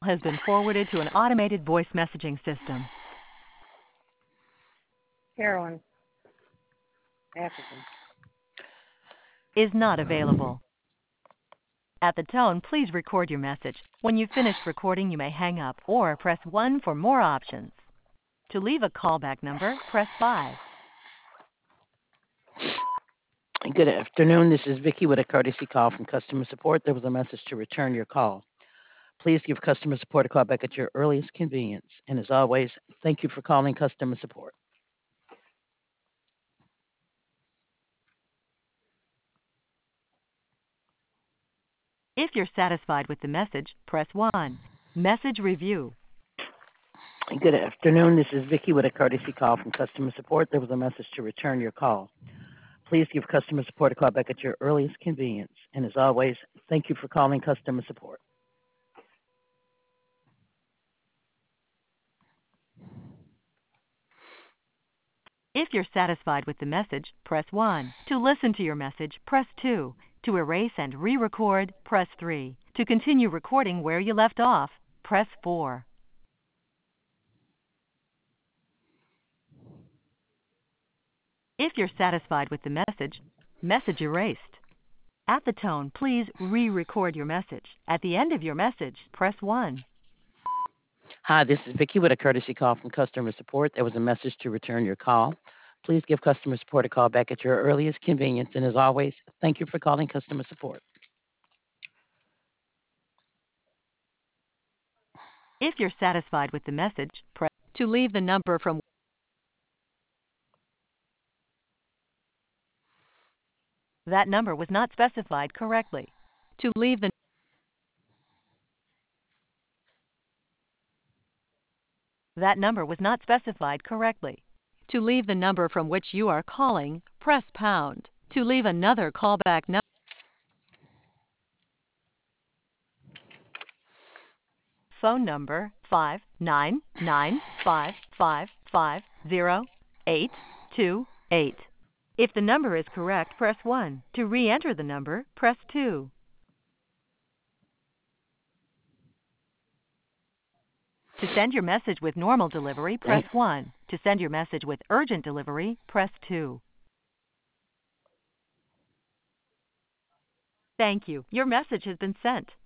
Has been forwarded to an automated voice messaging system. Carolyn, African. Is not available. At the tone, please record your message. When you've finished recording, you may hang up or press 1 for more options. To leave a callback number, press 5. Good afternoon. This is Vicky with a courtesy call from customer support. There was a message to return your call. Please give customer support a call back at your earliest convenience. And as always, thank you for calling customer support. If you're satisfied with the message, press 1. Message review. Good afternoon. This is Vicky with a courtesy call from customer support. There was a message to return your call. Please give customer support a call back at your earliest convenience. And as always, thank you for calling customer support. If you're satisfied with the message, press 1. To listen to your message, press 2. To erase and re-record, press 3. To continue recording where you left off, press 4. If you're satisfied with the message, message erased. At the tone, please re-record your message. At the end of your message, press 1. Hi, this is Vicky with a courtesy call from customer support. There was a message to return your call. Please give customer support a call back at your earliest convenience. And as always, thank you for calling customer support. If you're satisfied with the message, press to leave the number from that number was not specified correctly. To leave the that number was not specified correctly. To leave the number from which you are calling, press pound. To leave another callback number, phone number 59955508828. If the number is correct, press 1. To re-enter the number, press 2. To send your message with normal delivery, press 1. To send your message with urgent delivery, press 2. Thank you. Your message has been sent.